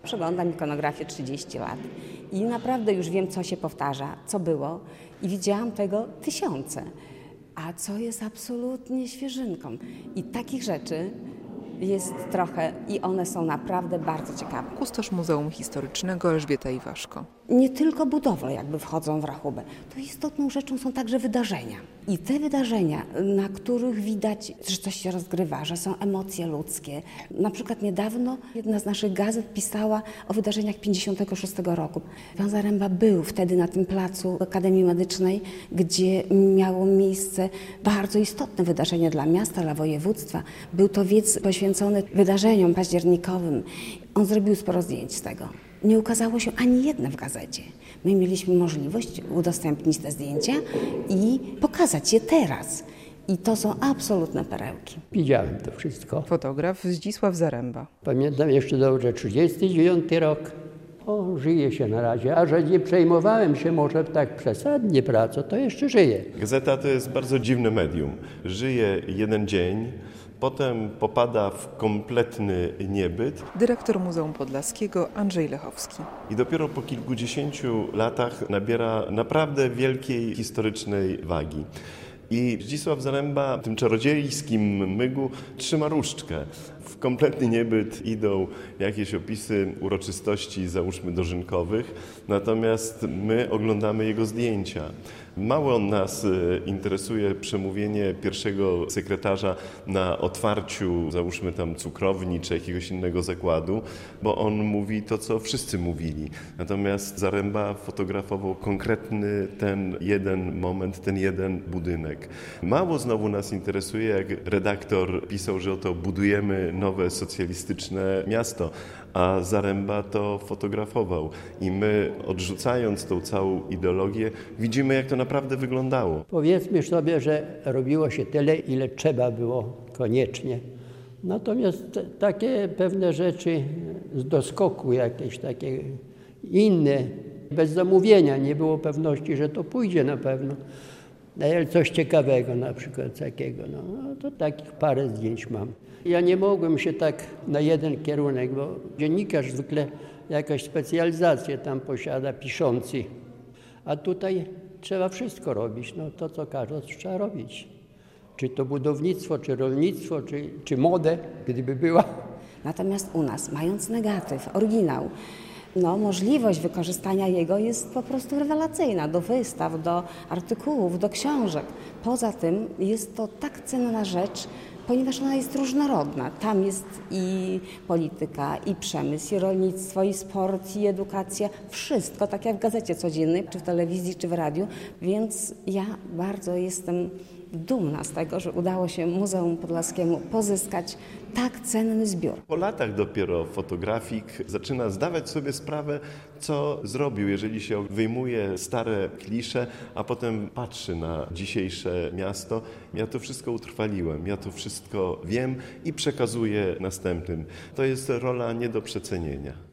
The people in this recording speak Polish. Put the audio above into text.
Przeglądam ikonografię 30 lat i naprawdę już wiem, co się powtarza, co było i widziałam tego tysiące. A co jest absolutnie świeżynką. I takich rzeczy jest trochę i one są naprawdę bardzo ciekawe. Kustosz Muzeum Historycznego Elżbieta Iwaszko. Nie tylko budowle jakby wchodzą w rachubę. To istotną rzeczą są także wydarzenia. I te wydarzenia, na których widać, że coś się rozgrywa, że są emocje ludzkie. Na przykład niedawno jedna z naszych gazet pisała o wydarzeniach 56 roku. Pan Zaremba był wtedy na tym placu Akademii Medycznej, gdzie miało miejsce bardzo istotne wydarzenie dla miasta, dla województwa. Był to wiec poświęcony wydarzeniom październikowym. On zrobił sporo zdjęć z tego. Nie ukazało się ani jedne w gazecie. My mieliśmy możliwość udostępnić te zdjęcia i pokazać je teraz. I to są absolutne perełki. Widziałem to wszystko. Fotograf Zdzisław Zaremba. Pamiętam jeszcze dobrze 39 rok. Żyje się na razie, a że nie przejmowałem się może tak przesadnie pracą, to jeszcze żyję. Gazeta to jest bardzo dziwne medium. Żyje jeden dzień, potem popada w kompletny niebyt. Dyrektor Muzeum Podlaskiego Andrzej Lechowski. I dopiero po kilkudziesięciu latach nabiera naprawdę wielkiej historycznej wagi. I Zdzisław Zaremba w tym czarodziejskim mygu trzyma różdżkę. W kompletny niebyt idą jakieś opisy uroczystości, załóżmy dożynkowych, natomiast my oglądamy jego zdjęcia. Mało nas interesuje przemówienie pierwszego sekretarza na otwarciu, załóżmy tam cukrowni czy jakiegoś innego zakładu, bo on mówi to, co wszyscy mówili. Natomiast Zaremba fotografował konkretny ten jeden moment, ten jeden budynek. Mało znowu nas interesuje, jak redaktor pisał, że oto budujemy nowe socjalistyczne miasto, a Zaremba to fotografował. I my, odrzucając tą całą ideologię, widzimy, jak to naprawdę wyglądało. Powiedzmy sobie, że robiło się tyle, ile trzeba było koniecznie. Natomiast takie pewne rzeczy z doskoku, jakieś takie inne, bez zamówienia, nie było pewności, że to pójdzie na pewno. Ale coś ciekawego na przykład takiego, no to takich parę zdjęć mam. Ja nie mogłem się tak na jeden kierunek, bo dziennikarz zwykle jakąś specjalizację tam posiada, piszący. A tutaj trzeba wszystko robić, no to co każdy trzeba robić. Czy to budownictwo, czy rolnictwo, czy modę, gdyby była. Natomiast u nas, mając negatyw, oryginał, możliwość wykorzystania jego jest po prostu rewelacyjna do wystaw, do artykułów, do książek. Poza tym jest to tak cenna rzecz, ponieważ ona jest różnorodna. Tam jest i polityka, i przemysł, i rolnictwo, i sport, i edukacja. Wszystko, tak jak w gazecie codziennej, czy w telewizji, czy w radiu. Więc ja bardzo jestem dumna z tego, że udało się Muzeum Podlaskiemu pozyskać tak cenny zbiór. Po latach dopiero fotografik zaczyna zdawać sobie sprawę, co zrobił, jeżeli się wyjmuje stare klisze, a potem patrzy na dzisiejsze miasto. Ja to wszystko utrwaliłem, ja to wszystko wiem i przekazuję następnym. To jest rola nie do przecenienia.